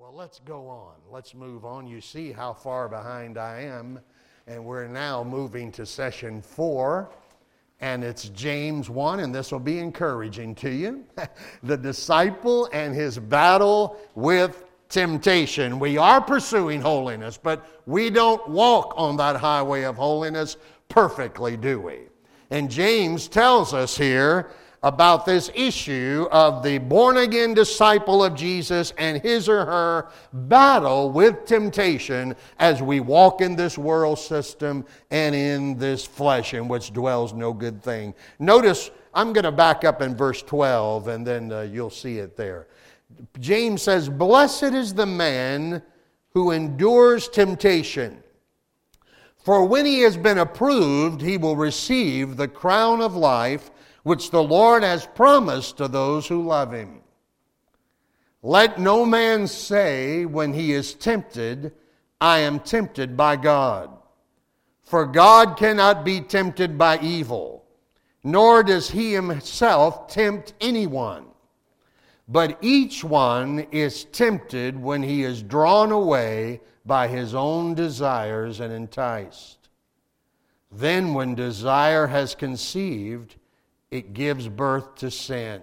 Well, let's go on. Let's move on. You see how far behind I am, and we're now moving to session 4, and it's James 1, and this will be encouraging to you. The disciple and his battle with temptation. We are pursuing holiness, but we don't walk on that highway of holiness perfectly, do we? And James tells us here about this issue of the born-again disciple of Jesus and his or her battle with temptation as we walk in this world system and in this flesh in which dwells no good thing. Notice, I'm going to back up in verse 12 and then you'll see it there. James says, "Blessed is the man who endures temptation. For when he has been approved, he will receive the crown of life which the Lord has promised to those who love him. Let no man say when he is tempted, I am tempted by God. For God cannot be tempted by evil, nor does he himself tempt anyone. But each one is tempted when he is drawn away by his own desires and enticed. Then when desire has conceived, it gives birth to sin.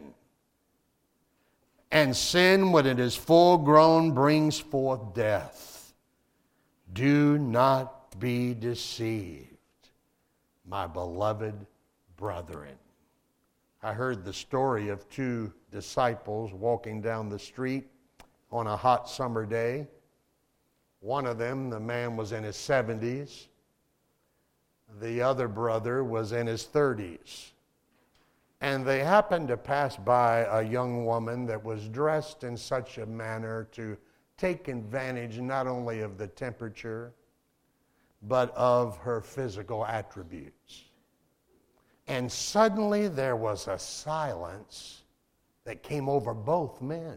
And sin, when it is full grown, brings forth death. Do not be deceived, my beloved brethren." I heard the story of 2 disciples walking down the street on a hot summer day. One of them, the man was in his 70s. The other brother was in his 30s. And they happened to pass by a young woman that was dressed in such a manner to take advantage not only of the temperature, but of her physical attributes. And suddenly there was a silence that came over both men.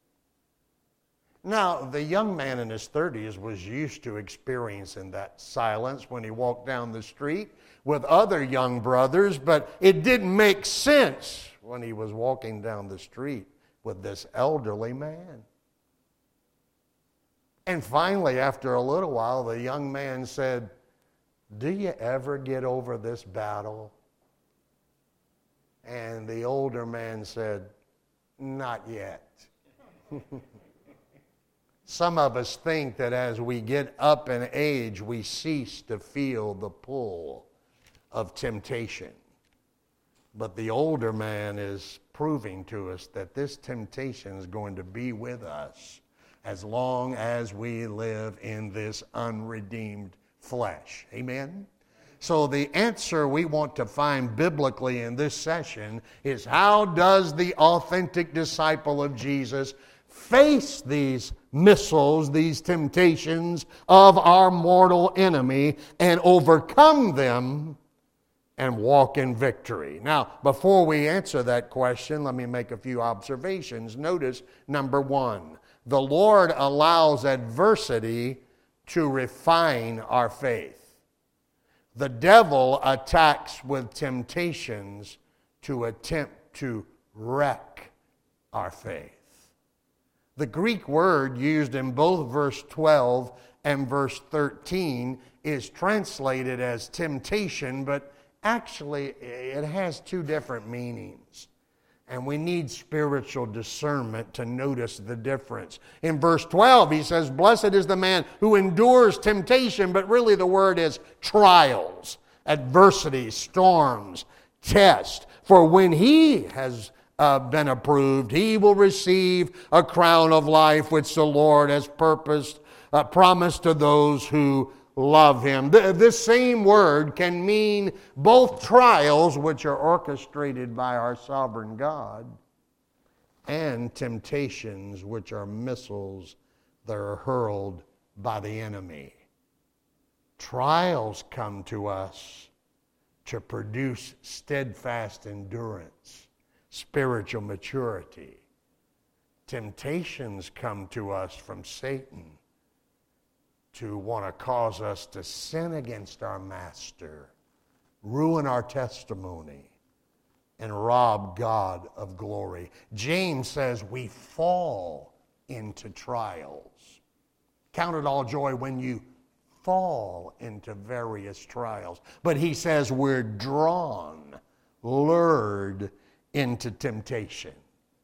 Now, the young man in his 30s was used to experiencing that silence when he walked down the street with other young brothers, but it didn't make sense when he was walking down the street with this elderly man. And finally, after a little while, the young man said, "Do you ever get over this battle?" And the older man said, "Not yet." Some of us think that as we get up in age, we cease to feel the pull of temptation. But the older man is proving to us that this temptation is going to be with us as long as we live in this unredeemed flesh. Amen? So the answer we want to find biblically in this session is, how does the authentic disciple of Jesus face these missiles, these temptations of our mortal enemy, and overcome them and walk in victory? Now, before we answer that question, let me make a few observations. Notice, number 1, the Lord allows adversity to refine our faith. The devil attacks with temptations to attempt to wreck our faith. The Greek word used in both verse 12 and verse 13 is translated as temptation, but actually it has 2 different meanings. And we need spiritual discernment to notice the difference. In verse 12, he says, "Blessed is the man who endures temptation," but really the word is trials, adversity, storms, test. "For when he has been approved, he will receive a crown of life which the Lord has promised to those who love him." This same word can mean both trials, which are orchestrated by our sovereign God, and temptations, which are missiles that are hurled by the enemy. Trials come to us to produce steadfast endurance, spiritual maturity. Temptations come to us from Satan to want to cause us to sin against our master, ruin our testimony, and rob God of glory. James says we fall into trials. Count it all joy when you fall into various trials. But he says we're drawn, lured into temptation.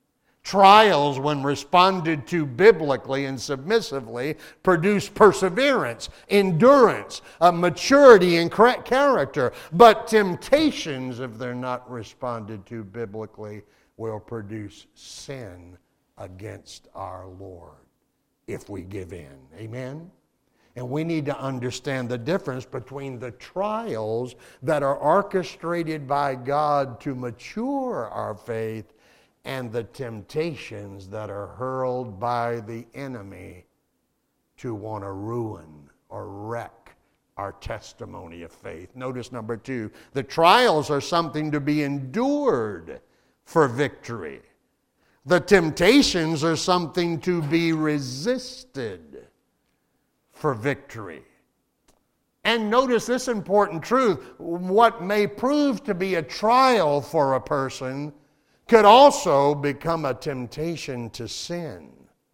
Trials, when responded to biblically and submissively, produce perseverance, endurance, maturity, and character. But temptations, if they're not responded to biblically, will produce sin against our Lord if we give in. Amen? And we need to understand the difference between the trials that are orchestrated by God to mature our faith and the temptations that are hurled by the enemy to want to ruin or wreck our testimony of faith. Notice number 2, the trials are something to be endured for victory. The temptations are something to be resisted for victory. And notice this important truth: what may prove to be a trial for a person could also become a temptation to sin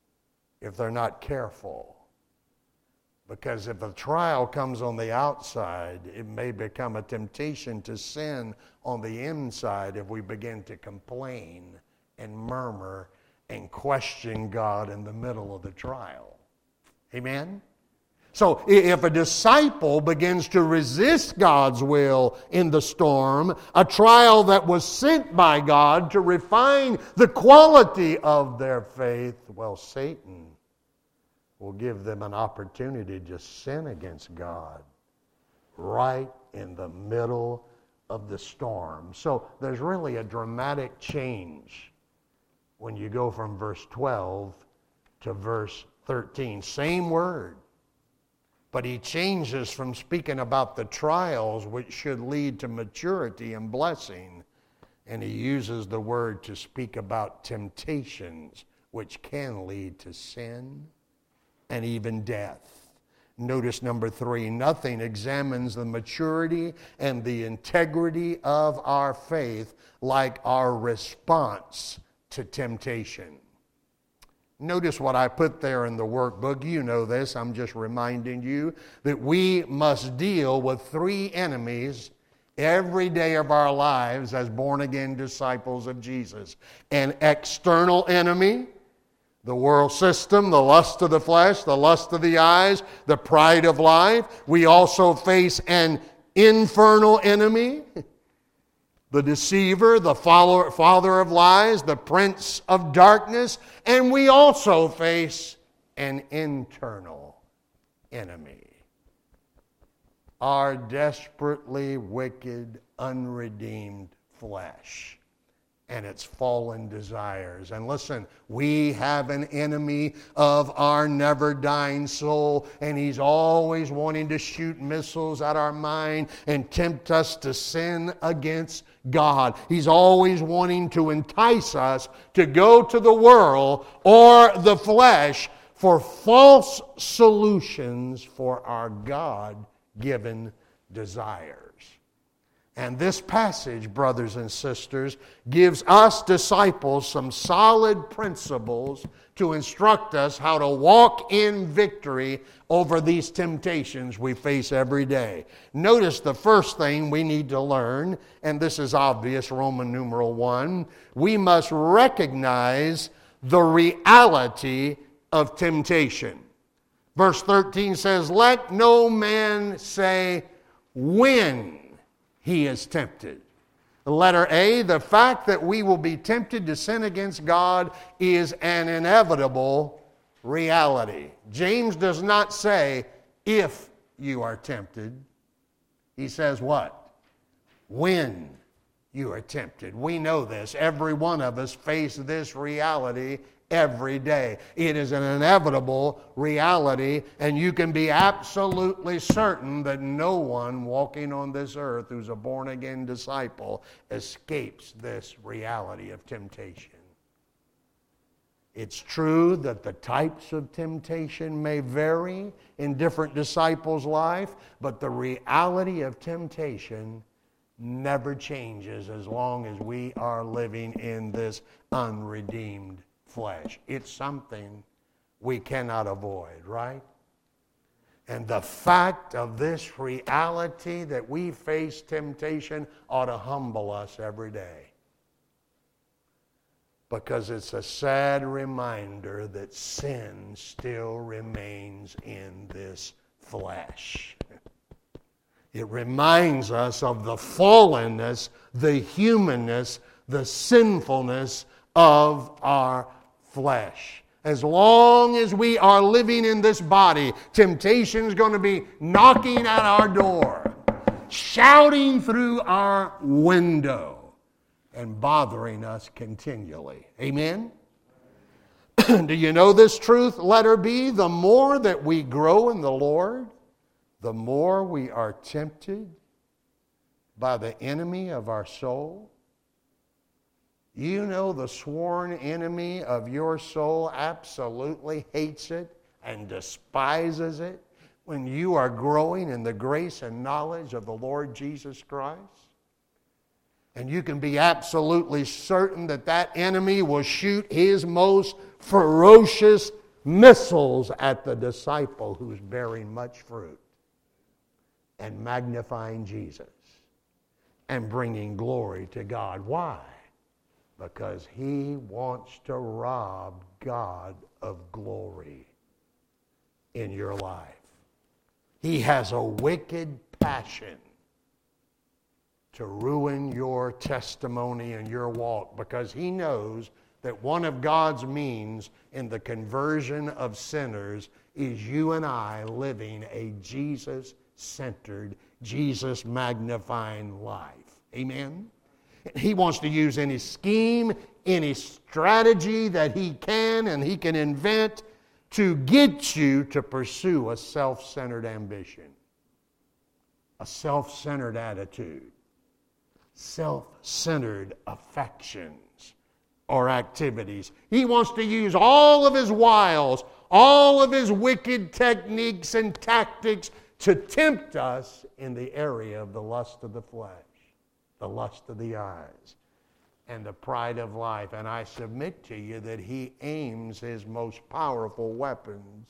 if they're not careful. Because if a trial comes on the outside, it may become a temptation to sin on the inside if we begin to complain and murmur and question God in the middle of the trial. Amen? So if a disciple begins to resist God's will in the storm, a trial that was sent by God to refine the quality of their faith, well, Satan will give them an opportunity to sin against God right in the middle of the storm. So there's really a dramatic change when you go from verse 12 to verse 13. Same word. But he changes from speaking about the trials which should lead to maturity and blessing, and he uses the word to speak about temptations which can lead to sin and even death. Notice number 3, nothing examines the maturity and the integrity of our faith like our response to temptation. Notice what I put there in the workbook. You know this. I'm just reminding you that we must deal with 3 enemies every day of our lives as born-again disciples of Jesus. An external enemy, the world system, the lust of the flesh, the lust of the eyes, the pride of life. We also face an infernal enemy, the deceiver, the father of lies, the prince of darkness, and we also face an internal enemy. Our desperately wicked, unredeemed flesh and its fallen desires. And listen, we have an enemy of our never-dying soul, and he's always wanting to shoot missiles at our mind and tempt us to sin against God. He's always wanting to entice us to go to the world or the flesh for false solutions for our God-given desires. And this passage, brothers and sisters, gives us disciples some solid principles to instruct us how to walk in victory over these temptations we face every day. Notice the first thing we need to learn, and this is obvious, Roman numeral 1, we must recognize the reality of temptation. Verse 13 says, "Let no man say when he is tempted." Letter A, the fact that we will be tempted to sin against God is an inevitable reality. James does not say, if you are tempted. He says what? When you are tempted. We know this. Every one of us face this reality every day. It is an inevitable reality, and you can be absolutely certain that no one walking on this earth who's a born-again disciple escapes this reality of temptation. It's true that the types of temptation may vary in different disciples' life, but the reality of temptation never changes as long as we are living in this unredeemed flesh. It's something we cannot avoid, right? And the fact of this reality that we face temptation ought to humble us every day. Because it's a sad reminder that sin still remains in this flesh. It reminds us of the fallenness, the humanness, the sinfulness of our flesh. As long as we are living in this body, temptation is going to be knocking at our door, shouting through our window, and bothering us continually. Amen? Do you know this truth? Letter B, the more that we grow in the Lord, the more we are tempted by the enemy of our soul. You know the sworn enemy of your soul absolutely hates it and despises it when you are growing in the grace and knowledge of the Lord Jesus Christ. And you can be absolutely certain that that enemy will shoot his most ferocious missiles at the disciple who's bearing much fruit and magnifying Jesus and bringing glory to God. Why? Because he wants to rob God of glory in your life. He has a wicked passion to ruin your testimony and your walk, because he knows that one of God's means in the conversion of sinners is you and I living a Jesus-centered, Jesus-magnifying life. Amen? He wants to use any scheme, any strategy that he can and he can invent to get you to pursue a self-centered ambition, a self-centered attitude, self-centered affections or activities. He wants to use all of his wiles, all of his wicked techniques and tactics to tempt us in the area of the lust of the flesh, the lust of the eyes, and the pride of life. And I submit to you that he aims his most powerful weapons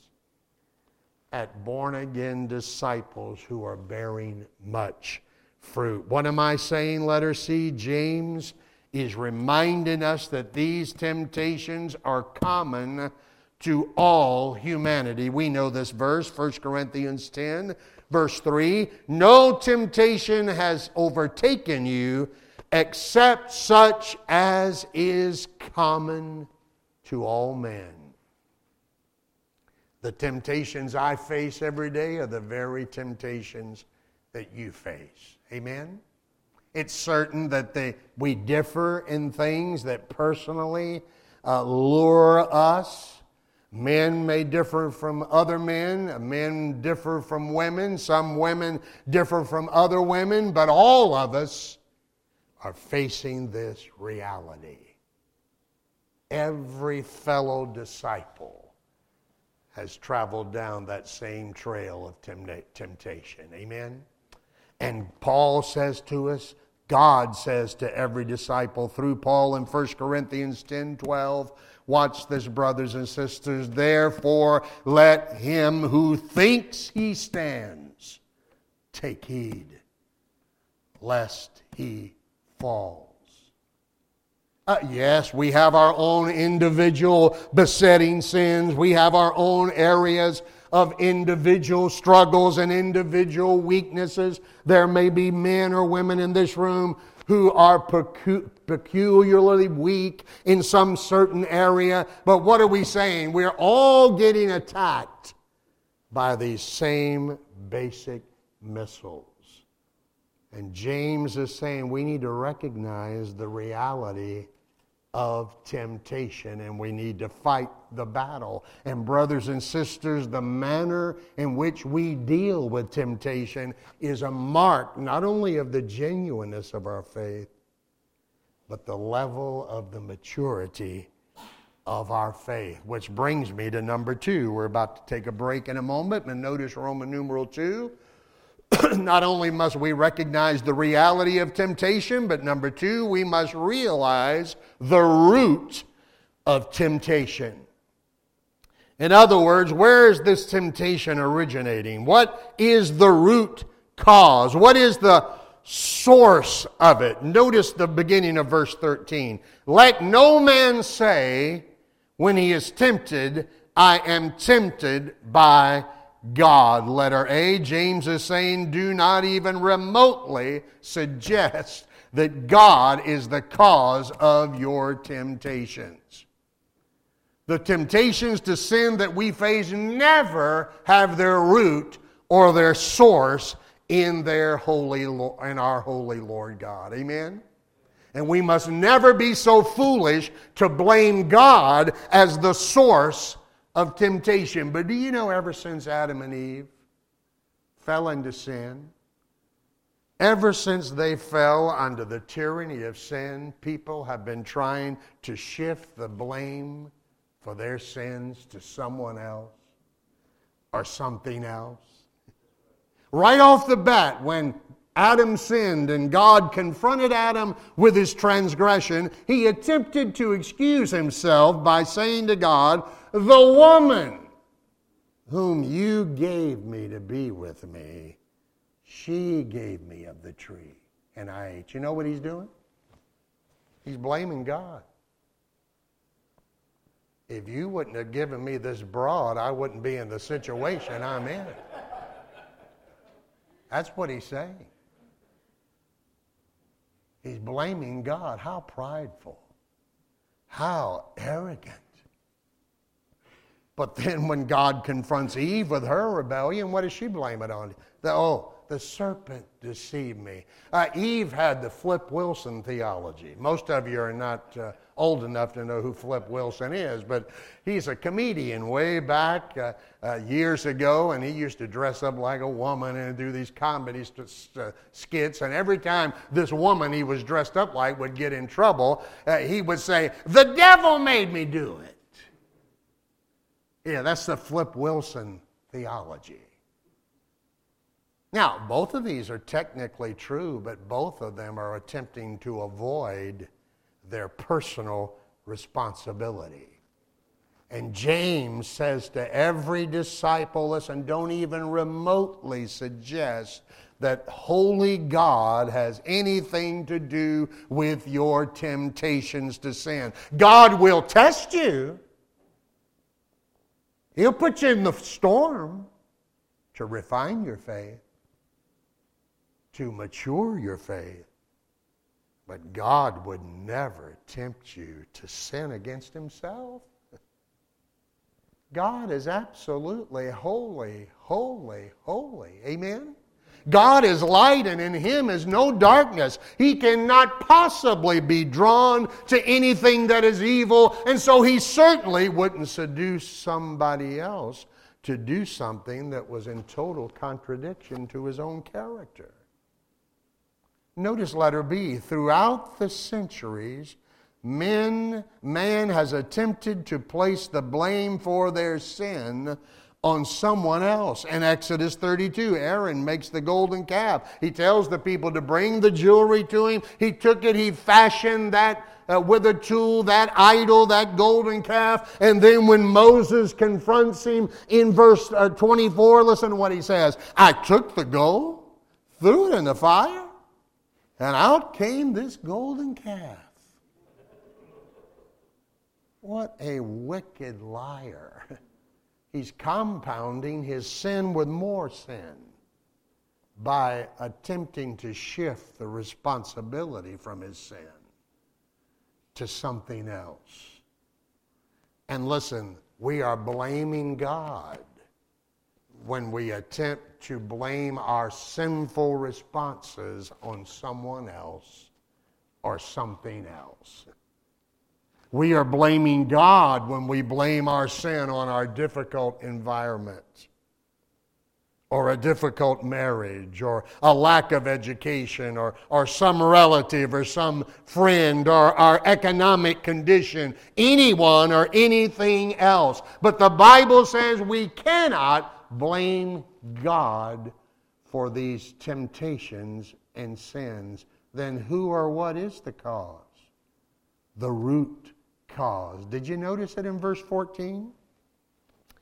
at born-again disciples who are bearing much fruit. What am I saying, letter C? James is reminding us that these temptations are common to all humanity. We know this verse, 1 Corinthians 10, verse 3. No temptation has overtaken you except such as is common to all men. The temptations I face every day are the very temptations that you face. Amen? It's certain that we differ in things that personally lure us. Men may differ from other men. Men differ from women. Some women differ from other women. But all of us are facing this reality. Every fellow disciple has traveled down that same trail of temptation. Amen? And Paul says to us, God says to every disciple through Paul in 1 Corinthians 10:12, watch this, brothers and sisters, therefore let him who thinks he stands take heed, lest he falls. Yes, we have our own individual besetting sins. We have our own areas of individual struggles and individual weaknesses. There may be men or women in this room who are peculiarly weak in some certain area. But what are we saying? We're all getting attacked by these same basic missiles. And James is saying we need to recognize the reality of temptation, and we need to fight the battle. And brothers and sisters, the manner in which we deal with temptation is a mark not only of the genuineness of our faith, but the level of the maturity of our faith. Which brings me to number 2. We're about to take a break in a moment, and notice Roman numeral 2. Not only must we recognize the reality of temptation, but number 2, we must realize the root of temptation. In other words, where is this temptation originating? What is the root cause? What is the source of it? Notice the beginning of verse 13. Let no man say when he is tempted, I am tempted by God. Letter A, James is saying, do not even remotely suggest that God is the cause of your temptations. The temptations to sin that we face never have their root or their source in our holy Lord God. Amen? And we must never be so foolish to blame God as the source of temptation. But do you know, ever since Adam and Eve fell into sin, ever since they fell under the tyranny of sin, people have been trying to shift the blame for their sins to someone else or something else. Right off the bat, when Adam sinned and God confronted Adam with his transgression, he attempted to excuse himself by saying to God, the woman whom you gave me to be with me, she gave me of the tree and I ate. You know what he's doing? He's blaming God. If you wouldn't have given me this broad, I wouldn't be in the situation I'm in. That's what he's saying. He's blaming God. How prideful. How arrogant. But then when God confronts Eve with her rebellion, what does she blame it on? The serpent deceived me. Eve had the Flip Wilson theology. Most of you are not old enough to know who Flip Wilson is, but he's a comedian way back years ago, and he used to dress up like a woman and do these comedy skits, and every time this woman he was dressed up like would get in trouble, he would say, the devil made me do it. Yeah, that's the Flip Wilson theology. Now, both of these are technically true, but both of them are attempting to avoid their personal responsibility. And James says to every disciple, listen, don't even remotely suggest that holy God has anything to do with your temptations to sin. God will test you. He'll put you in the storm to refine your faith, to mature your faith. But God would never tempt you to sin against himself. God is absolutely holy, holy, holy. Amen? God is light, and in him is no darkness. He cannot possibly be drawn to anything that is evil, and so he certainly wouldn't seduce somebody else to do something that was in total contradiction to his own character. Notice letter B. Throughout the centuries, man has attempted to place the blame for their sin on someone else. In Exodus 32, Aaron makes the golden calf. He tells the people to bring the jewelry to him. He took it, he fashioned that with a tool, that idol, that golden calf. And then when Moses confronts him in verse 24, listen to what he says. I took the gold, threw it in the fire, and out came this golden calf. What a wicked liar. He's compounding his sin with more sin by attempting to shift the responsibility from his sin to something else. And listen, we are blaming God when we attempt to blame our sinful responses on someone else or something else. We are blaming God when we blame our sin on our difficult environment or a difficult marriage or a lack of education or some relative or some friend or our economic condition, anyone or anything else. But the Bible says we cannot blame God for these temptations and sins. Then who or what is the cause? The root cause. Did you notice it in verse 14?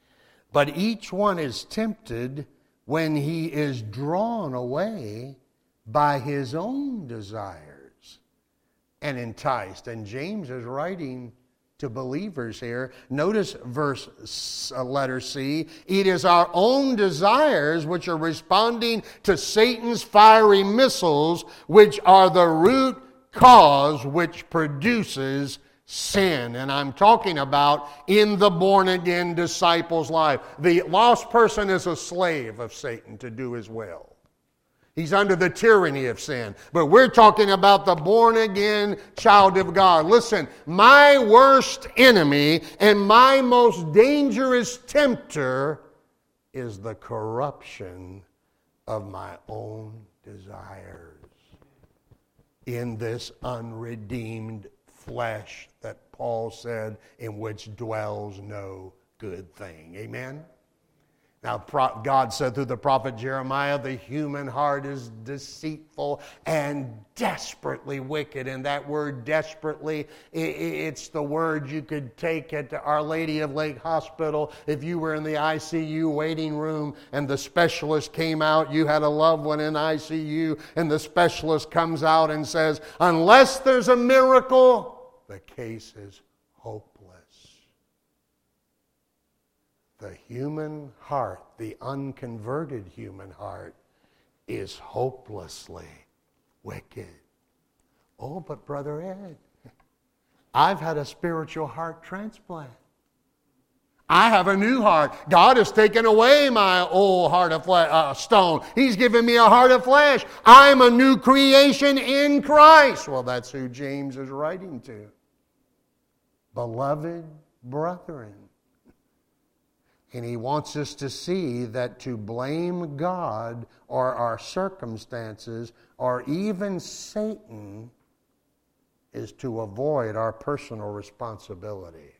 But each one is tempted when he is drawn away by his own desires and enticed. And James is writing to believers here. Notice letter C. It is our own desires which are responding to Satan's fiery missiles, which are the root cause which produces sin. And I'm talking about in the born-again disciple's life. The lost person is a slave of Satan to do his will. He's under the tyranny of sin. But we're talking about the born-again child of God. Listen, my worst enemy and my most dangerous tempter is the corruption of my own desires in this unredeemed flesh that Paul said, in which dwells no good thing. Amen? Now, God said through the prophet Jeremiah, the human heart is deceitful and desperately wicked. And that word desperately, it's the word you could take at Our Lady of Lake Hospital. If you were in the ICU waiting room and the specialist came out, you had a loved one in ICU, and the specialist comes out and says, unless there's a miracle, the case is hopeless. The human heart, the unconverted human heart, is hopelessly wicked. Oh, but Brother Ed, I've had a spiritual heart transplant. I have a new heart. God has taken away my old heart of stone. He's given me a heart of flesh. I'm a new creation in Christ. Well, that's who James is writing to. Beloved brethren. And he wants us to see that to blame God or our circumstances or even Satan is to avoid our personal responsibility.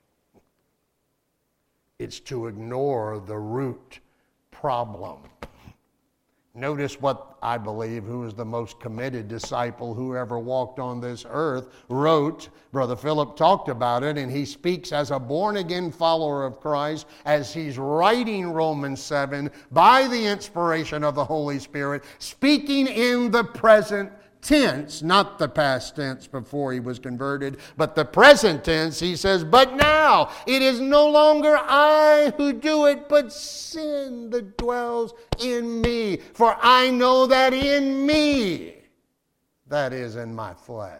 It's to ignore the root problem. Notice what I believe, who is the most committed disciple who ever walked on this earth, wrote. Brother Philip talked about it, and he speaks as a born-again follower of Christ as he's writing Romans 7 by the inspiration of the Holy Spirit, speaking in the present tense, not the past tense before he was converted, but the present tense. He says, but now it is no longer I who do it, but sin that dwells in me. For I know that in me, that is in my flesh,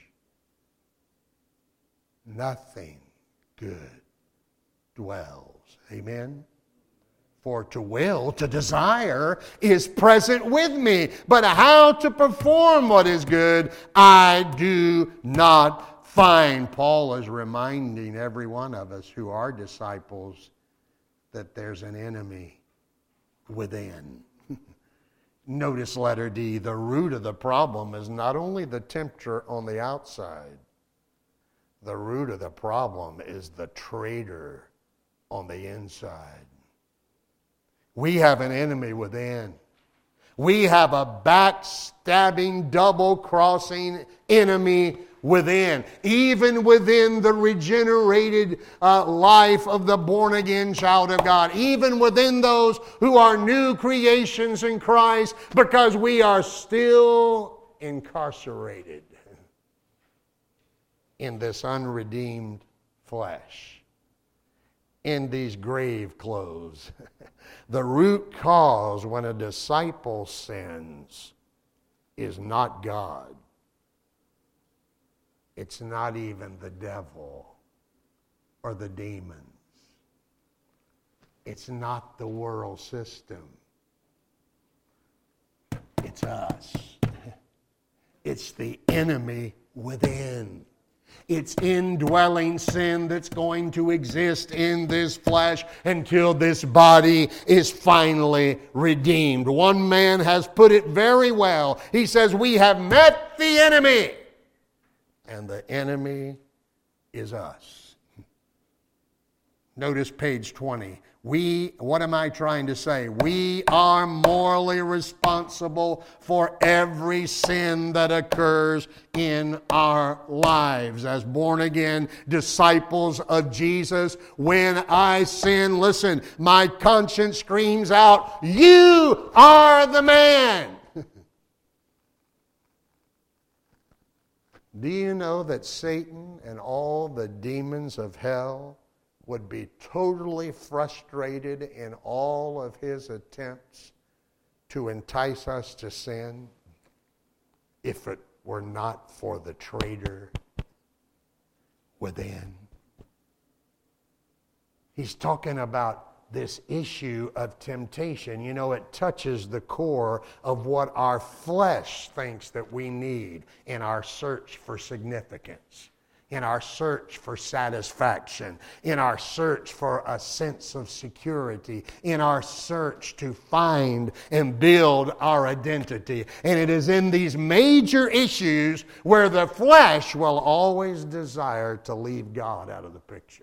nothing good dwells. Amen? For to will, to desire, is present with me. But how to perform what is good, I do not find. Paul is reminding every one of us who are disciples that there's an enemy within. Notice letter D, the root of the problem is not only the tempter on the outside. The root of the problem is the traitor on the inside. We have an enemy within. We have a backstabbing, double-crossing enemy within. Even within the regenerated life of the born-again child of God. Even within those who are new creations in Christ, because we are still incarcerated in this unredeemed flesh, in these grave clothes. The root cause when a disciple sins is not God. It's not even the devil or the demons. It's not the world system. It's us. It's the enemy within. It's indwelling sin that's going to exist in this flesh until this body is finally redeemed. One man has put it very well. He says, we have met the enemy, and the enemy is us. Notice page 20. What am I trying to say? We are morally responsible for every sin that occurs in our lives. As born again disciples of Jesus, when I sin, listen, my conscience screams out, "You are the man." Do you know that Satan and all the demons of hell would be totally frustrated in all of his attempts to entice us to sin if it were not for the traitor within? He's talking about this issue of temptation. You know, it touches the core of what our flesh thinks that we need in our search for significance, in our search for satisfaction, in our search for a sense of security, in our search to find and build our identity. And it is in these major issues where the flesh will always desire to leave God out of the picture.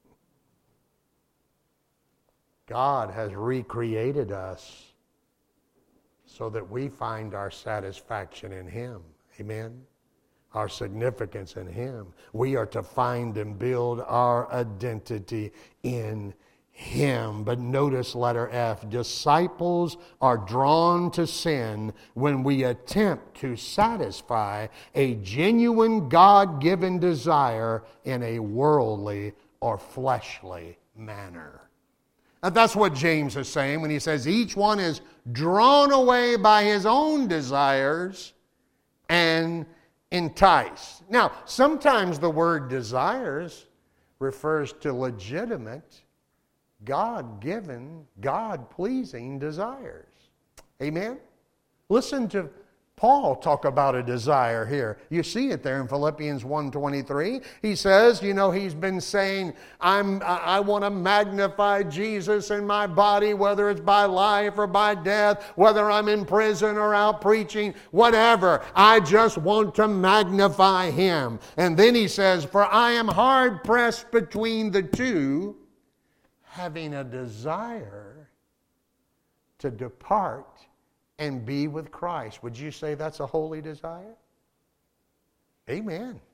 God has recreated us so that we find our satisfaction in Him. Amen? Our significance in Him. We are to find and build our identity in Him. But notice letter F. Disciples are drawn to sin when we attempt to satisfy a genuine God-given desire in a worldly or fleshly manner. And that's what James is saying when he says each one is drawn away by his own desires and enticed. Now, sometimes the word desires refers to legitimate, God-given, God-pleasing desires. Amen? Listen to Paul talk about a desire here. You see it there in Philippians 1:23. He says, you know, he's been saying, I want to magnify Jesus in my body, whether it's by life or by death, whether I'm in prison or out preaching, whatever. I just want to magnify Him. And then he says, for I am hard pressed between the two, having a desire to depart and be with Christ. Would you say that's a holy desire? Amen.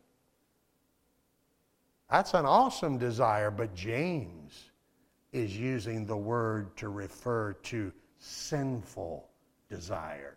That's an awesome desire, but James is using the word to refer to sinful desires.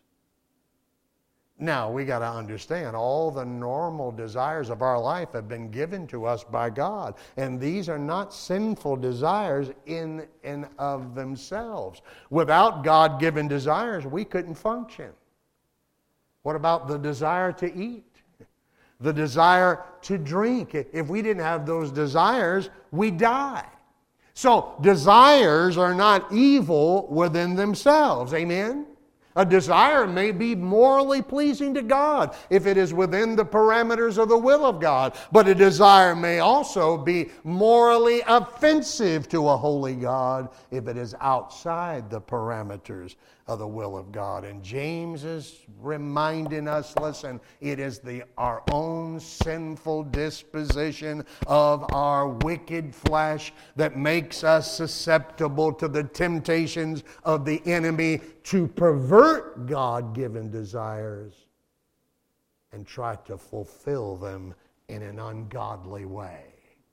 Now, we got to understand, all the normal desires of our life have been given to us by God. And these are not sinful desires in and of themselves. Without God-given desires, we couldn't function. What about the desire to eat? The desire to drink? If we didn't have those desires, we die. So, desires are not evil within themselves. Amen? A desire may be morally pleasing to God if it is within the parameters of the will of God. But a desire may also be morally offensive to a holy God if it is outside the parameters of the will of God. And James is reminding us, listen, it is our own sinful disposition of our wicked flesh that makes us susceptible to the temptations of the enemy to pervert God-given desires and try to fulfill them in an ungodly way.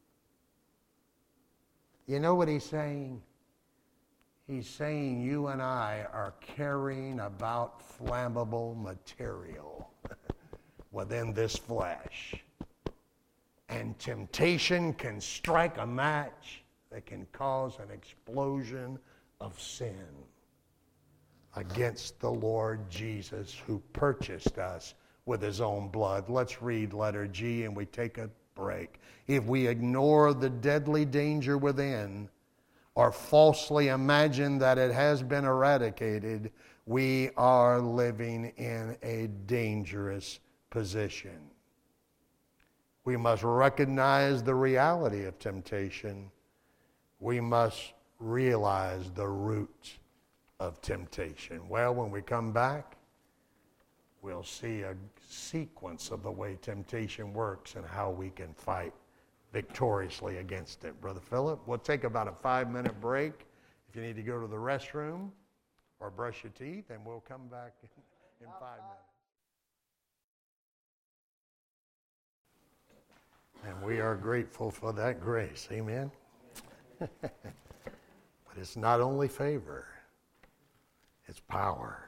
You know what he's saying? He's saying you and I are carrying about flammable material within this flesh. And temptation can strike a match that can cause an explosion of sin against the Lord Jesus, who purchased us with His own blood. Let's read letter G and we take a break. If we ignore the deadly danger within, or falsely imagine that it has been eradicated, we are living in a dangerous position. We must recognize the reality of temptation. We must realize the root of temptation. Well, when we come back, we'll see a sequence of the way temptation works and how we can fight victoriously against it. Brother Philip, we'll take about a 5-minute break if you need to go to the restroom or brush your teeth, and we'll come back in 5 minutes. And we are grateful for that grace. Amen. But it's not only favor, it's power.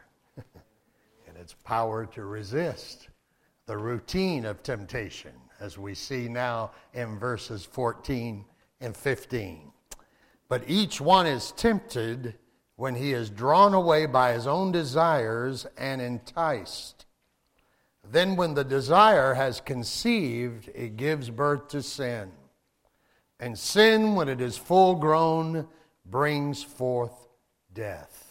And it's power to resist the routine of temptation, as we see now in verses 14 and 15. But each one is tempted when he is drawn away by his own desires and enticed. Then when the desire has conceived, it gives birth to sin. And sin, when it is full grown, brings forth death.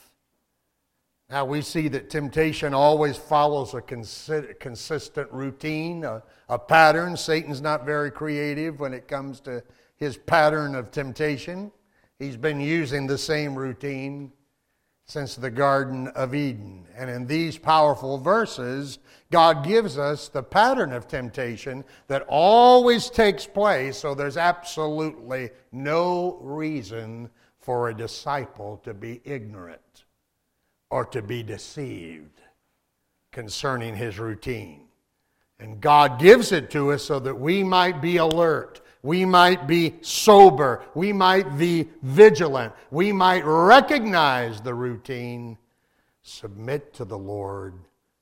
Now we see that temptation always follows a consistent routine, a pattern. Satan's not very creative when it comes to his pattern of temptation. He's been using the same routine since the Garden of Eden. And in these powerful verses, God gives us the pattern of temptation that always takes place, so there's absolutely no reason for a disciple to be ignorant or to be deceived concerning his routine. And God gives it to us so that we might be alert, we might be sober, we might be vigilant, we might recognize the routine, submit to the Lord,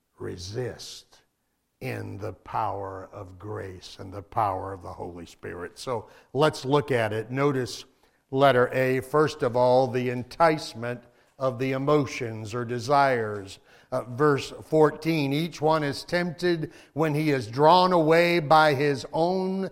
resist in the power of grace and the power of the Holy Spirit. So let's look at it. Notice letter A, first of all, the enticement of the emotions or desires. Verse 14, each one is tempted when he is drawn away by his own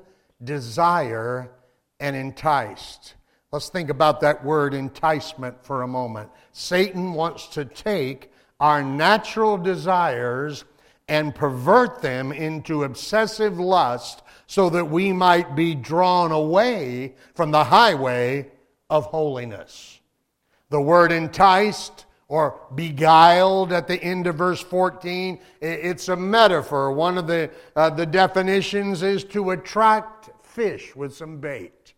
desire and enticed. Let's think about that word enticement for a moment. Satan wants to take our natural desires and pervert them into obsessive lust so that we might be drawn away from the highway of holiness. The word enticed or beguiled at the end of verse 14, it's a metaphor. One of the definitions is to attract fish with some bait.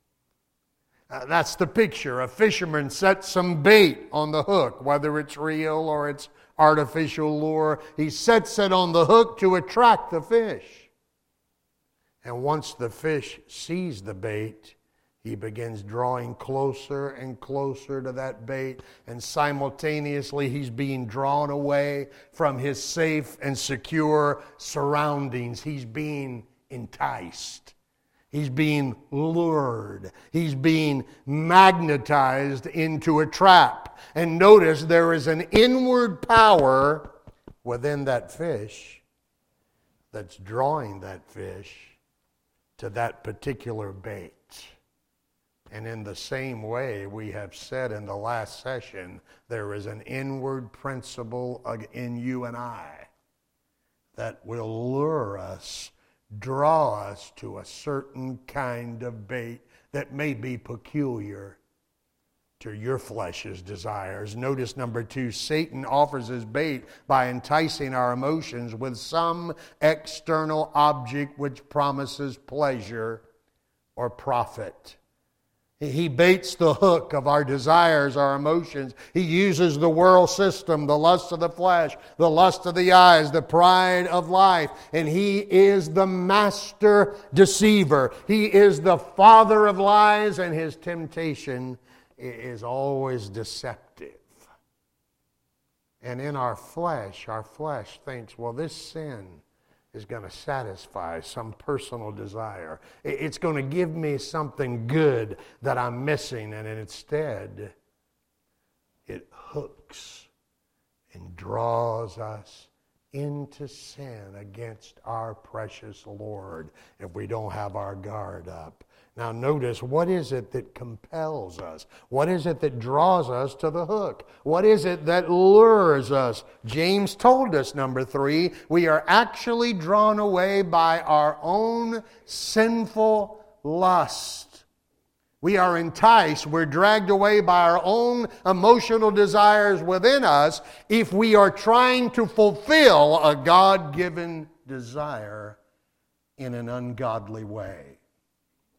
That's the picture. A fisherman sets some bait on the hook, whether it's real or it's artificial lure. He sets it on the hook to attract the fish. And once the fish sees the bait, he begins drawing closer and closer to that bait, and simultaneously he's being drawn away from his safe and secure surroundings. He's being enticed. He's being lured. He's being magnetized into a trap. And notice there is an inward power within that fish that's drawing that fish to that particular bait. And in the same way, we have said in the last session, there is an inward principle in you and I that will lure us, draw us to a certain kind of bait that may be peculiar to your flesh's desires. Notice number 2, Satan offers his bait by enticing our emotions with some external object which promises pleasure or profit. He baits the hook of our desires, our emotions. He uses the world system, the lust of the flesh, the lust of the eyes, the pride of life. And he is the master deceiver. He is the father of lies, and his temptation is always deceptive. And in our flesh thinks, well, this sin is going to satisfy some personal desire. It's going to give me something good that I'm missing, and instead it hooks and draws us into sin against our precious Lord if we don't have our guard up. Now notice, what is it that compels us? What is it that draws us to the hook? What is it that lures us? James told us, number 3, we are actually drawn away by our own sinful lust. We are enticed, we're dragged away by our own emotional desires within us if we are trying to fulfill a God-given desire in an ungodly way.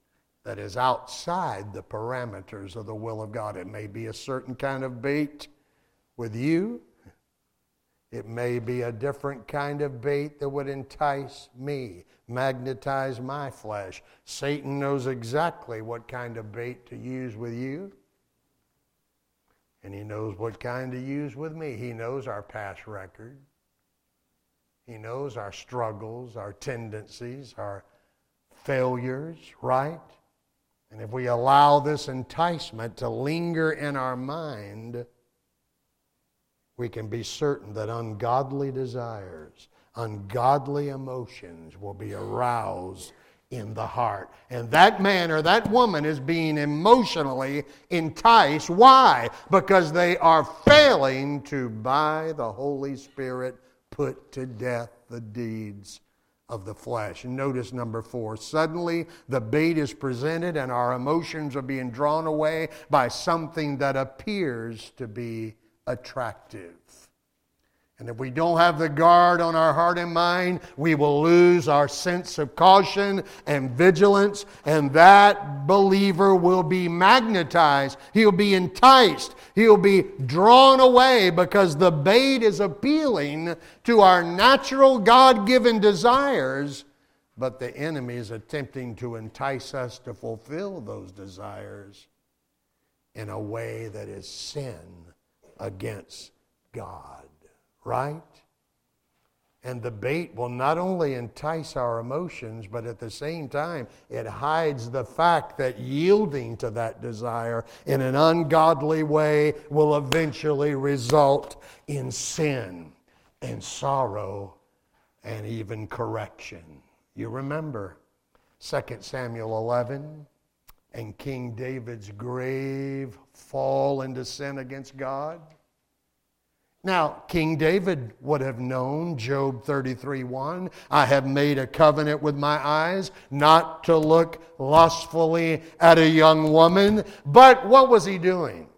that is outside the parameters of the will of God. It may be a certain kind of bait with you. It may be a different kind of bait that would entice me, magnetize my flesh. Satan knows exactly what kind of bait to use with you. And he knows what kind to use with me. He knows our past record. He knows our struggles, our tendencies, our failures, right? And if we allow this enticement to linger in our mind, we can be certain that ungodly desires, ungodly emotions will be aroused in the heart. And that man or that woman is being emotionally enticed. Why? Because they are failing to, by the Holy Spirit, put to death the deeds of the flesh. And notice number 4, suddenly the bait is presented and our emotions are being drawn away by something that appears to be attractive. And if we don't have the guard on our heart and mind, we will lose our sense of caution and vigilance, and that believer will be magnetized. He'll be enticed. He'll be drawn away because the bait is appealing to our natural God-given desires, but the enemy is attempting to entice us to fulfill those desires in a way that is sin against God. Right? And the bait will not only entice our emotions, but at the same time, it hides the fact that yielding to that desire in an ungodly way will eventually result in sin and sorrow and even correction. You remember 2 Samuel 11 and King David's grave fall into sin against God? Now, King David would have known, Job 33:1, I have made a covenant with my eyes not to look lustfully at a young woman. But what was he doing?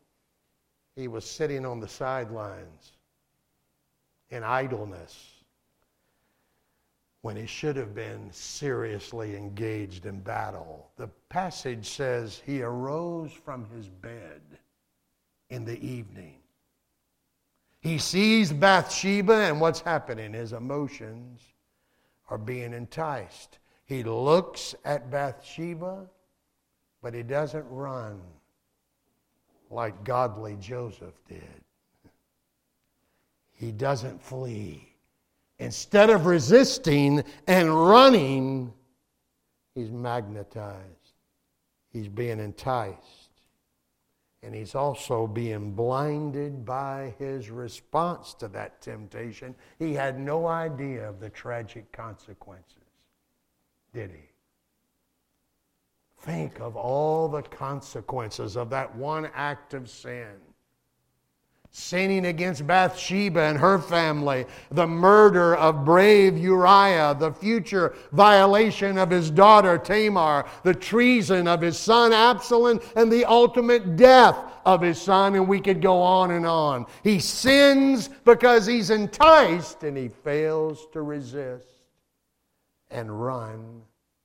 He was sitting on the sidelines in idleness when he should have been seriously engaged in battle. The passage says he arose from his bed in the evening. He sees Bathsheba, and what's happening? His emotions are being enticed. He looks at Bathsheba, but he doesn't run like godly Joseph did. He doesn't flee. Instead of resisting and running, he's magnetized. He's being enticed. And he's also being blinded by his response to that temptation. He had no idea of the tragic consequences, did he? Think of all the consequences of that one act of sin. Sinning against Bathsheba and her family, the murder of brave Uriah, the future violation of his daughter Tamar, the treason of his son Absalom, and the ultimate death of his son, and we could go on and on. He sins because he's enticed and he fails to resist and run.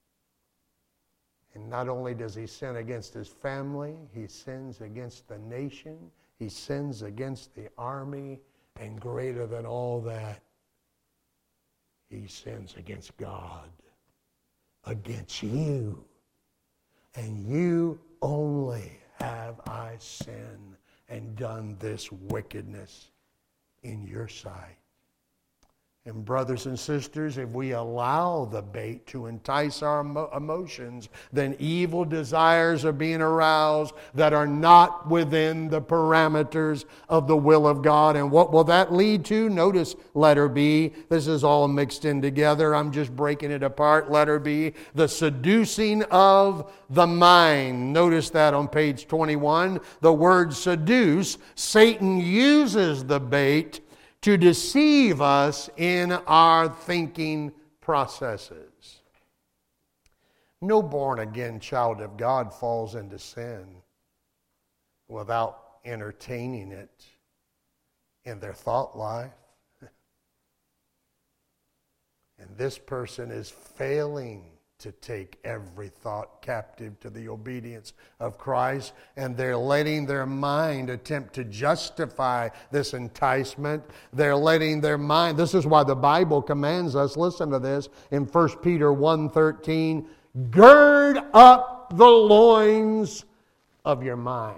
And not only does he sin against his family, he sins against the nation. He sins against the army, and greater than all that, he sins against God, against you. And you only have I sinned and done this wickedness in your sight. And brothers and sisters, if we allow the bait to entice our emotions, then evil desires are being aroused that are not within the parameters of the will of God. And what will that lead to? Notice letter B. This is all mixed in together. I'm just breaking it apart. Letter B, the seducing of the mind. Notice that on page 21. The word seduce, Satan uses the bait to deceive us in our thinking processes. No born-again child of God falls into sin without entertaining it in their thought life. And this person is failing to take every thought captive to the obedience of Christ, and they're letting their mind attempt to justify this enticement. They're letting their mind, this is why the Bible commands us, listen to this, in 1 Peter 1:13, gird up the loins of your mind.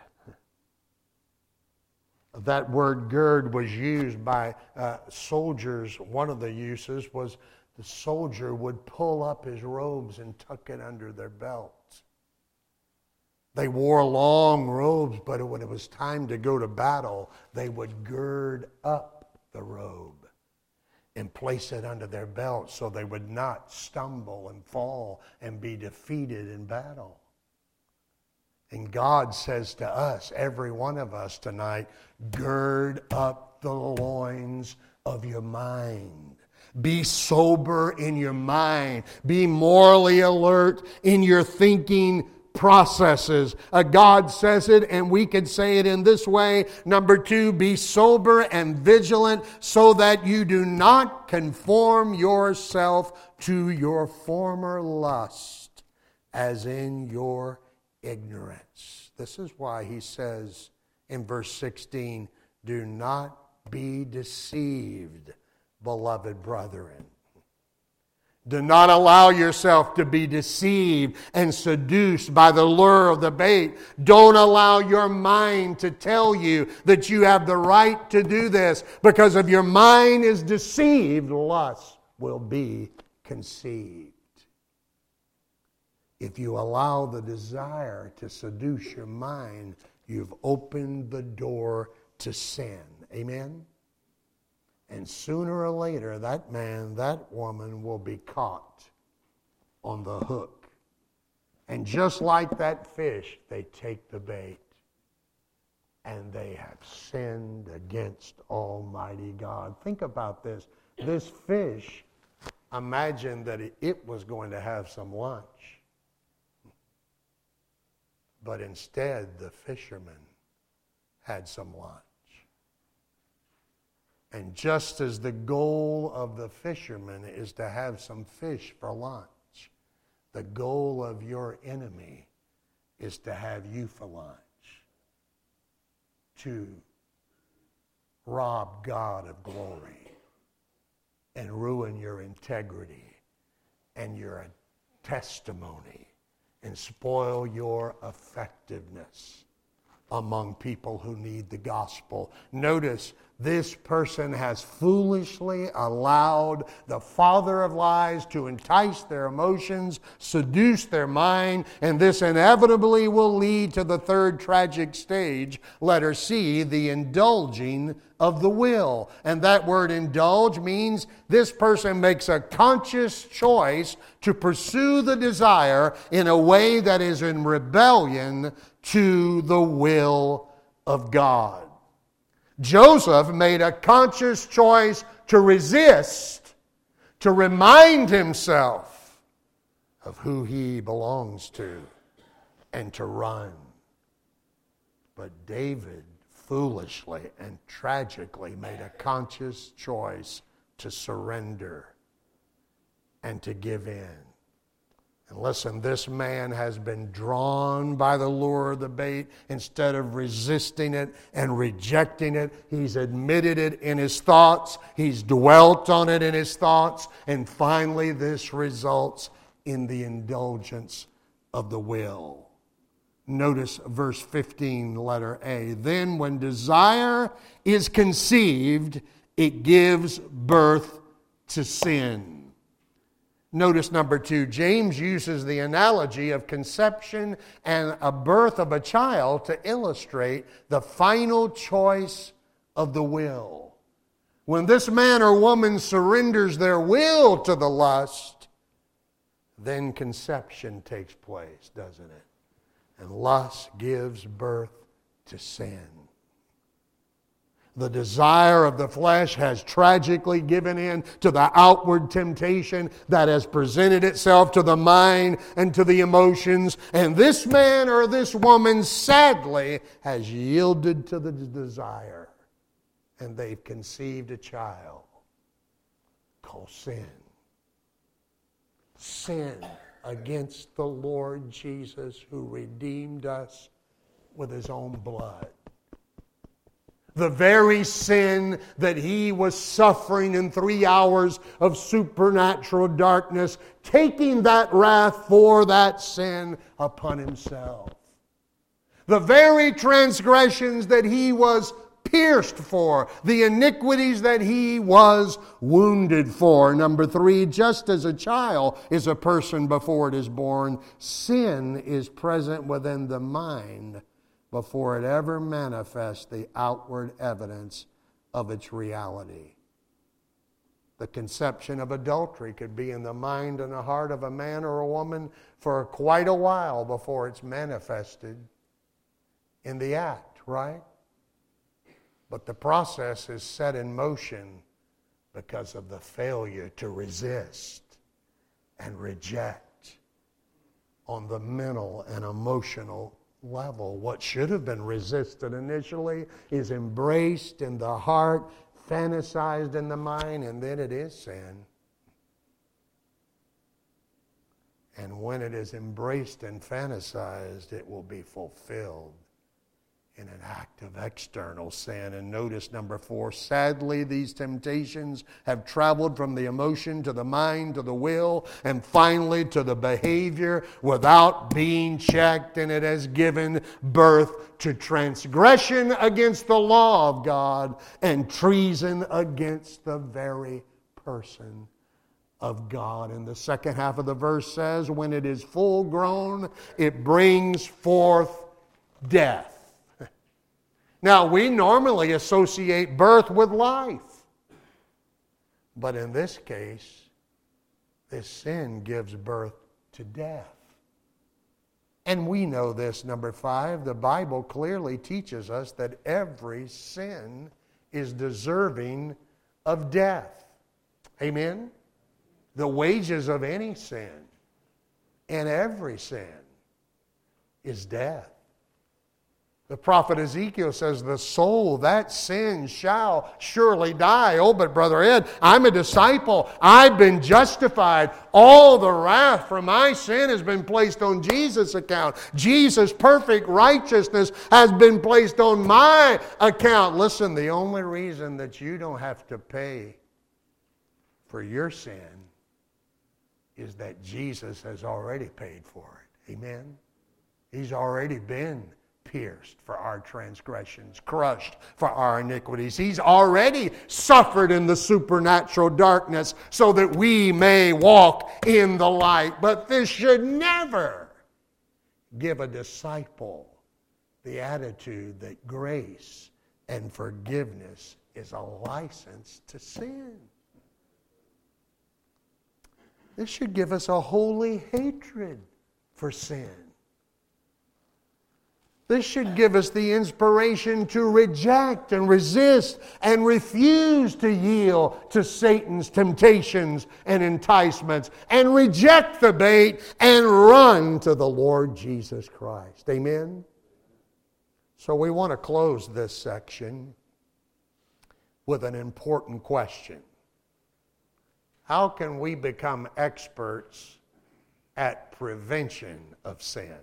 That word gird was used by soldiers. One of the uses was the soldier would pull up his robes and tuck it under their belts. They wore long robes, but when it was time to go to battle, they would gird up the robe and place it under their belt so they would not stumble and fall and be defeated in battle. And God says to us, every one of us tonight, gird up the loins of your mind. Be sober in your mind. Be morally alert in your thinking processes. God says it, and we could say it in this way. Number 2, be sober and vigilant so that you do not conform yourself to your former lust, as in your ignorance. This is why he says in verse 16, do not be deceived, beloved brethren. Do not allow yourself to be deceived and seduced by the lure of the bait. Don't allow your mind to tell you that you have the right to do this, because if your mind is deceived, lust will be conceived. If you allow the desire to seduce your mind, you've opened the door to sin. Amen? And sooner or later, that man, that woman will be caught on the hook. And just like that fish, they take the bait. And they have sinned against Almighty God. Think about this. This fish, imagine that it was going to have some lunch. But instead, the fisherman had some lunch. And just as the goal of the fisherman is to have some fish for lunch, the goal of your enemy is to have you for lunch, to rob God of glory and ruin your integrity and your testimony and spoil your effectiveness among people who need the gospel. Notice, this person has foolishly allowed the father of lies to entice their emotions, seduce their mind, and this inevitably will lead to the third tragic stage, letter C, the indulging of the will. And that word indulge means this person makes a conscious choice to pursue the desire in a way that is in rebellion to the will of God. Joseph made a conscious choice to resist, to remind himself of who he belongs to, and to run. But David foolishly and tragically made a conscious choice to surrender and to give in. And listen, this man has been drawn by the lure of the bait. Instead of resisting it and rejecting it, he's admitted it in his thoughts. He's dwelt on it in his thoughts. And finally, this results in the indulgence of the will. Notice verse 15, letter A. Then when desire is conceived, it gives birth to sin. Notice number 2, James uses the analogy of conception and a birth of a child to illustrate the final choice of the will. When this man or woman surrenders their will to the lust, then conception takes place, doesn't it? And lust gives birth to sin. The desire of the flesh has tragically given in to the outward temptation that has presented itself to the mind and to the emotions. And this man or this woman sadly has yielded to the desire. And they've conceived a child called sin. sin against the Lord Jesus, who redeemed us with His own blood. The very sin that He was suffering in 3 hours of supernatural darkness, taking that wrath for that sin upon Himself. The very transgressions that He was pierced for, the iniquities that He was wounded for. Number 3, just as a child is a person before it is born, sin is present within the mind before it ever manifests the outward evidence of its reality. The conception of adultery could be in the mind and the heart of a man or a woman for quite a while before it's manifested in the act, right? But the process is set in motion because of the failure to resist and reject on the mental and emotional level. What should have been resisted initially is embraced in the heart, fantasized in the mind, and then it is sin. And when it is embraced and fantasized, it will be fulfilled in an act of external sin. And notice number 4, sadly, these temptations have traveled from the emotion to the mind to the will and finally to the behavior without being checked, and it has given birth to transgression against the law of God and treason against the very person of God. And the second half of the verse says, when it is full grown, it brings forth death. Now, we normally associate birth with life. But in this case, this sin gives birth to death. And we know this, number 5. The Bible clearly teaches us that every sin is deserving of death. Amen? The wages of any sin and every sin is death. The prophet Ezekiel says, the soul that sins shall surely die. Oh, but Brother Ed, I'm a disciple. I've been justified. All the wrath for my sin has been placed on Jesus' account. Jesus' perfect righteousness has been placed on my account. Listen, the only reason that you don't have to pay for your sin is that Jesus has already paid for it. Amen? He's already been pierced for our transgressions, crushed for our iniquities. He's already suffered in the supernatural darkness so that we may walk in the light. But this should never give a disciple the attitude that grace and forgiveness is a license to sin. This should give us a holy hatred for sin. This should give us the inspiration to reject and resist and refuse to yield to Satan's temptations and enticements and reject the bait and run to the Lord Jesus Christ. Amen? So we want to close this section with an important question. How can we become experts at prevention of sin?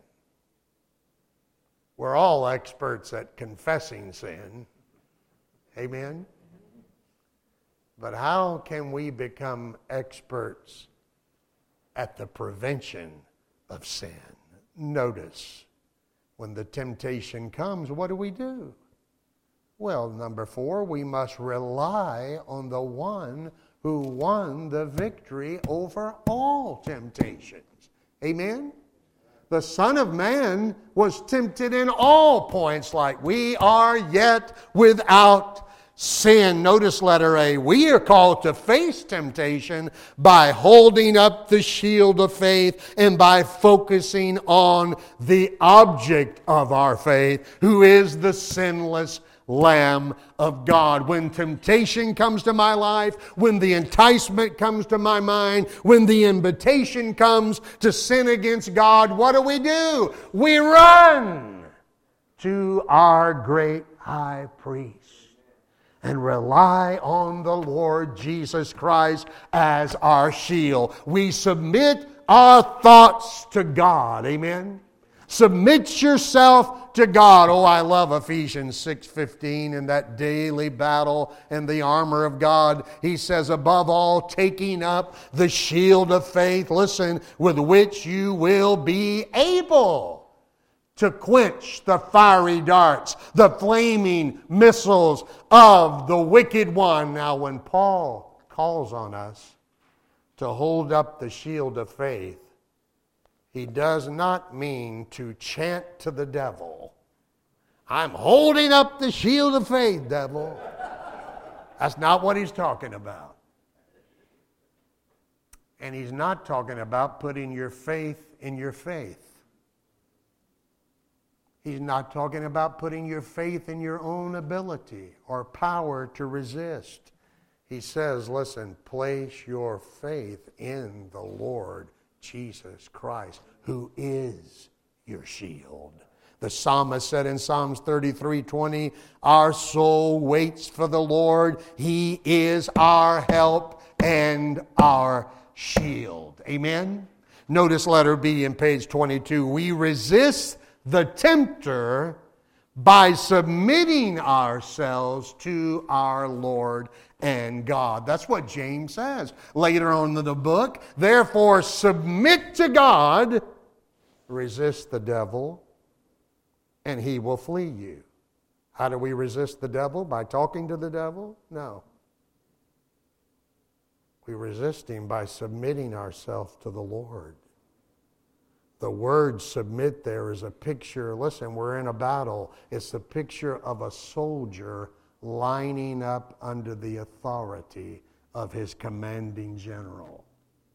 We're all experts at confessing sin. Amen? But how can we become experts at the prevention of sin? Notice, when the temptation comes, what do? Well, number 4, we must rely on the one who won the victory over all temptations. Amen? The Son of Man was tempted in all points like we are, yet without sin. Notice letter A. We are called to face temptation by holding up the shield of faith and by focusing on the object of our faith, who is the sinless Lamb of God. When temptation comes to my life, when the enticement comes to my mind, when the invitation comes to sin against God, what do? We run to our great high priest. and rely on the Lord Jesus Christ as our shield. We submit our thoughts to God. Amen? Submit yourself to God. Oh, I love Ephesians 6:15 in that daily battle in the armor of God. He says, above all, taking up the shield of faith, listen, with which you will be able to quench the fiery darts, the flaming missiles of the wicked one. Now, when Paul calls on us to hold up the shield of faith, he does not mean to chant to the devil, I'm holding up the shield of faith, devil. That's not what he's talking about. And he's not talking about putting your faith in your faith. He's not talking about putting your faith in your own ability or power to resist. He says, listen, place your faith in the Lord Jesus Christ, who is your shield. The psalmist said in Psalms 33:20, our soul waits for the Lord. He is our help and our shield. Amen? Notice letter B in page 22. We resist the tempter by submitting ourselves to our Lord and God. That's what James says later on in the book. Therefore, submit to God, resist the devil, and he will flee you. How do we resist the devil? By talking to the devil? No. We resist him by submitting ourselves to the Lord. The word submit there is a picture. Listen, we're in a battle. It's a picture of a soldier lining up under the authority of his commanding general.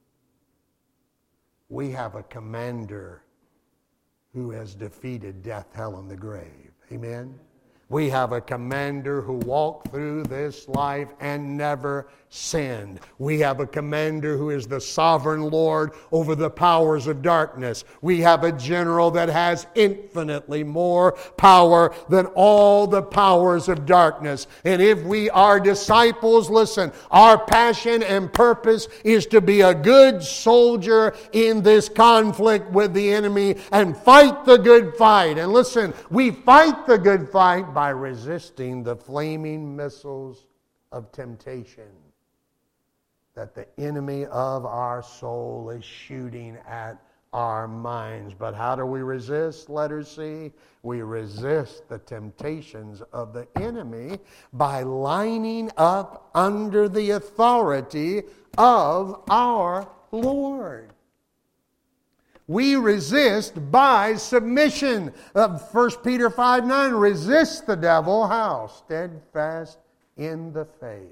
We have a commander who has defeated death, hell, and the grave. Amen? We have a commander who walked through this life and never sinned. We have a commander who is the sovereign Lord over the powers of darkness. We have a general that has infinitely more power than all the powers of darkness. And if we are disciples, listen, our passion and purpose is to be a good soldier in this conflict with the enemy and fight the good fight. And listen, we fight the good fight by resisting the flaming missiles of temptation that the enemy of our soul is shooting at our minds. But how do we resist? Letter C. We resist the temptations of the enemy by lining up under the authority of our Lord. We resist by submission. 1 Peter 5:9, resist the devil. How? Steadfast in the faith.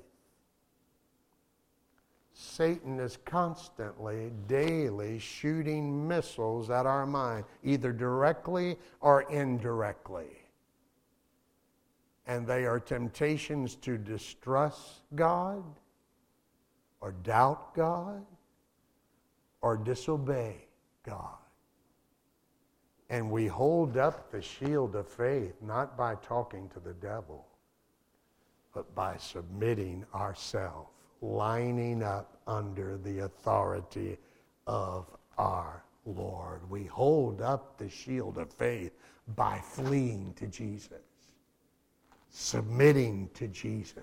Satan is constantly, daily shooting missiles at our mind, either directly or indirectly. And they are temptations to distrust God, or doubt God, or disobey God. And we hold up the shield of faith not by talking to the devil, but by submitting ourselves, lining up under the authority of our Lord. We hold up the shield of faith by fleeing to Jesus, submitting to Jesus,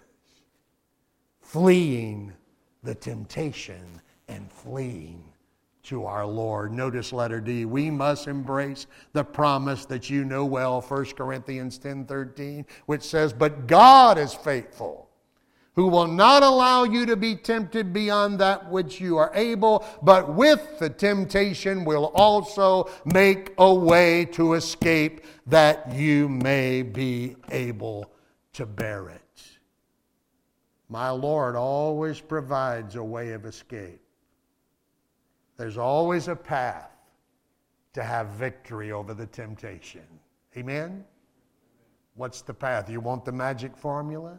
fleeing the temptation and fleeing to our Lord. Notice letter D. We must embrace the promise that you know well, 1 Corinthians 10:13, which says, but God is faithful, who will not allow you to be tempted beyond that which you are able, but with the temptation will also make a way to escape, that you may be able to bear it. My Lord always provides a way of escape. There's always a path to have victory over the temptation. Amen? What's the path? You want the magic formula?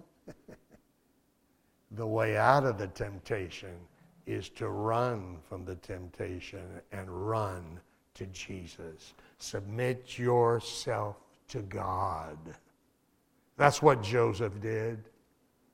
The way out of the temptation is to run from the temptation and run to Jesus. Submit yourself to God. That's what Joseph did.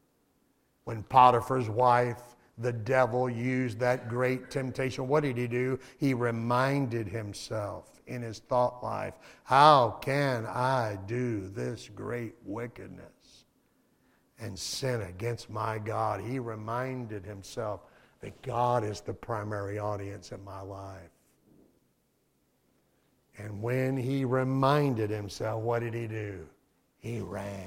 When Potiphar's wife, the devil, used that great temptation, what did he do? He reminded himself in his thought life, how can I do this great wickedness and sin against my God? He reminded himself that God is the primary audience in my life. And when he reminded himself, what did he do? He ran.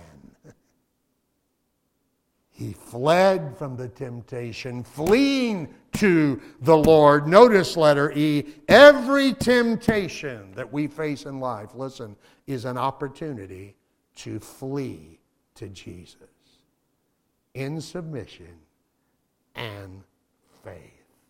He fled from the temptation, fleeing to the Lord. Notice letter E, every temptation that we face in life, listen, is an opportunity to flee to Jesus in submission and faith.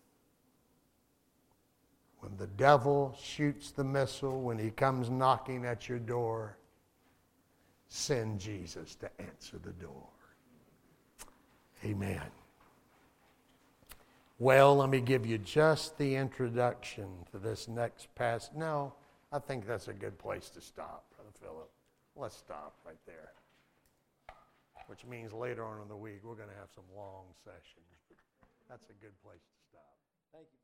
When the devil shoots the missile, when he comes knocking at your door, send Jesus to answer the door. Amen. Well, let me give you just the introduction to this next passage. No, I think that's a good place to stop, Brother Philip. Let's stop right there. Which means later on in the week, we're going to have some long sessions. That's a good place to stop. Thank you.